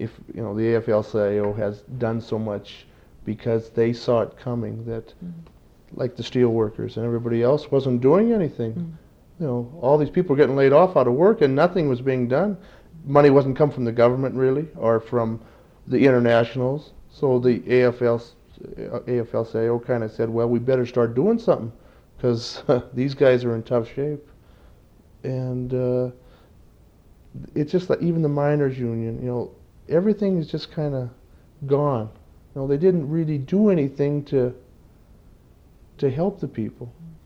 if the AFL-CIO has done so much because they saw it coming, that like the steel workers and everybody else wasn't doing anything. All these people were getting laid off out of work and nothing was being done. Money wasn't come from the government really, or from the internationals. So the AFL-CIO kind of said, well, we better start doing something because these guys are in tough shape. And it's just like even the miners' union, everything is just kind of gone. They didn't really do anything to help the people.